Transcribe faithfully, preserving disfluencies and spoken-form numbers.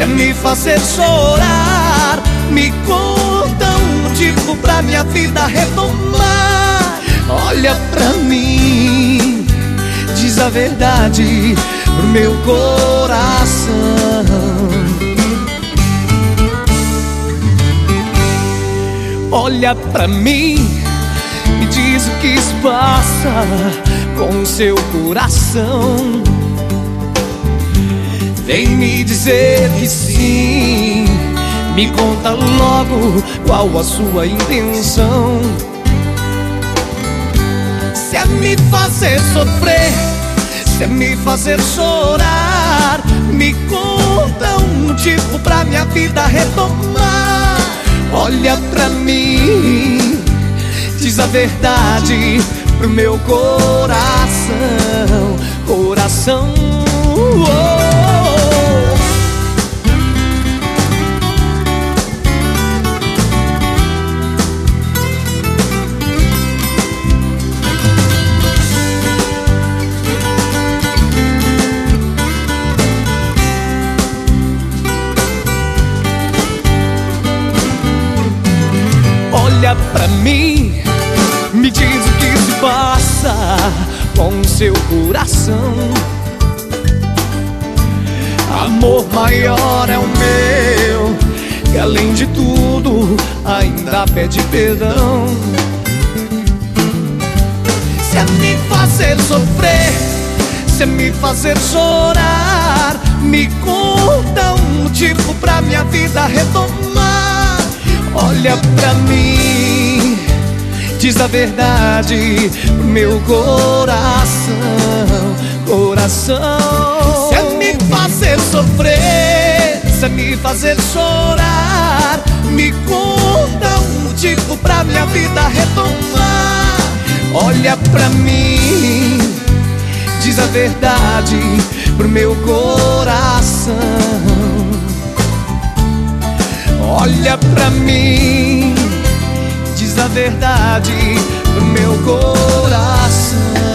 Se é me fazer chorar, me conta um motivo pra minha vida retomar. Olha pra mim, diz a verdade pro meu coração. Olha pra mim, me diz o que se passa com o seu coração. Vem me dizer que sim, me conta logo qual a sua intenção. Se é me fazer sofrer, se é me fazer chorar, me conta um motivo pra minha vida retomar. Olha pra mim, diz a verdade pro meu coração. Coração, oh. Olha pra mim, me diz o que se passa com o seu coração. Amor maior é o meu, que além de tudo ainda pede perdão. Se é me fazer sofrer, se é me fazer chorar, me conta um motivo pra minha vida retomar. Olha pra mim, diz a verdade pro meu coração. Coração, se é me fazer sofrer, se é me fazer chorar, me conta um motivo pra minha vida retomar. Olha pra mim, diz a verdade pro meu coração. Olha pra mim, diz a verdade pro meu coração.